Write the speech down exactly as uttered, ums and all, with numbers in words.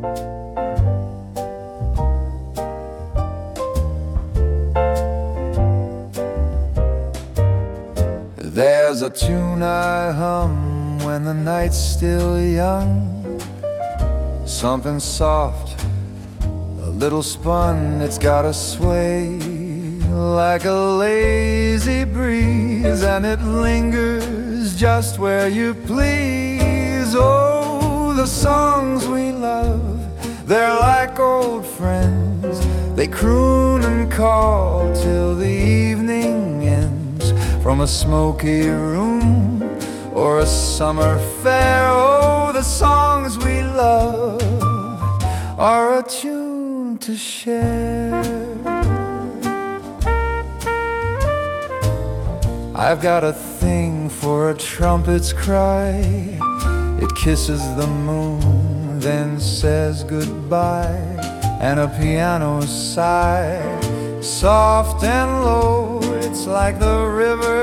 There's a tune I hum when the night's still young, something soft, a little spun. It's got a sway like a lazy breeze, and it lingers just where you please. Oh, the songs we love, they're like old friends. They croon and call till the evening ends, from a smoky room or a summer fair. Oh, the songs we love are a tune to share. I've got a thing for a trumpet's cry. It kisses the moon, then says goodbye, and a piano's sigh, soft and low. It's like the river